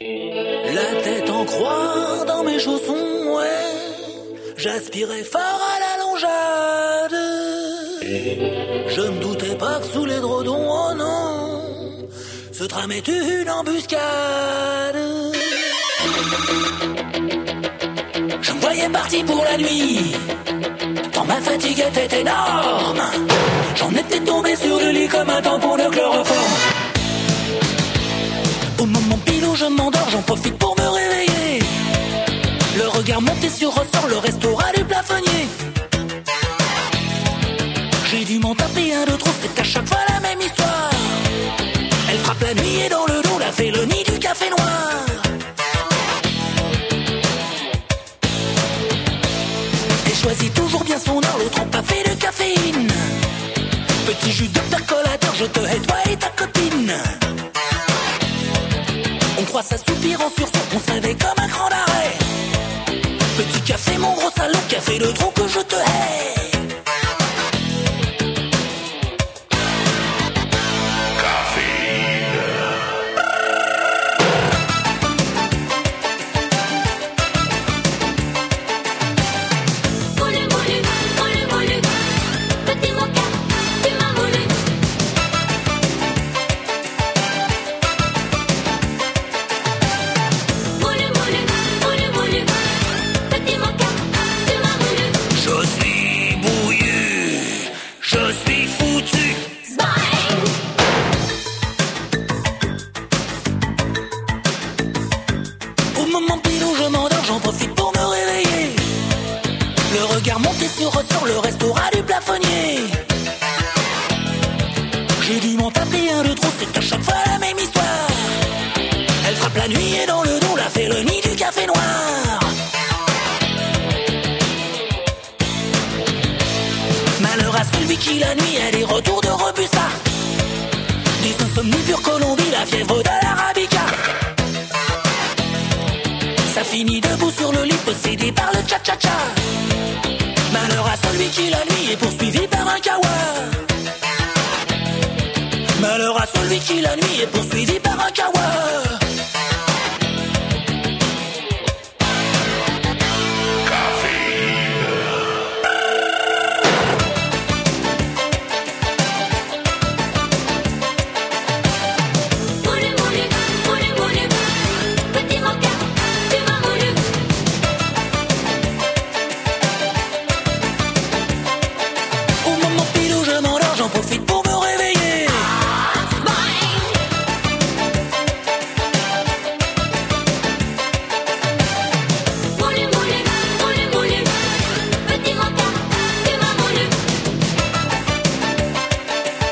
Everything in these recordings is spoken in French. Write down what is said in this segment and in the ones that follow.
La tête en croix dans mes chaussons, ouais. J'aspirais fort à la longeade. Je me doutais pas que sous les dredons, oh non, ce tram est une embuscade. Je me voyais parti pour la nuit, tant ma fatigue était énorme. J'en étais tombé sur le lit comme un tampon de chloroforme. Au moment pile où je m'endors, j'en profite pour me réveiller. Le regard monté sur ressort, le restaurant du plafonnier. J'ai dû m'en taper un de trop, c'est à chaque fois la même histoire. Elle frappe la nuit et dans le dos, la félonie du café noir. Elle choisit toujours bien son heure, l'autre en pas fait de caféine. Petit jus de percolateur, je te hais toi et ta copine. On croit ça soupir en sursaut, on se réveille comme un cran d'arrêt. Petit café, mon gros salaud, café de trop que je te hais. Le restaurant du plafonnier. J'ai dû m'en taper un de trop, c'est à chaque fois la même histoire. Elle frappe la nuit et dans le dos, la félonie du café noir. Malheur à celui qui la nuit a des retours de Robusta. Des insomnies pure Colombie, la fièvre de l'Arabica. Ça finit debout sur le lit, possédé par le cha-cha-cha. Malheur à celui qui la nuit est poursuivi par un kawa. Malheur à celui qui la nuit est poursuivi par un kawa.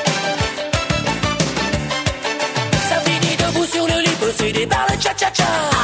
Possédé par le cha-cha-cha.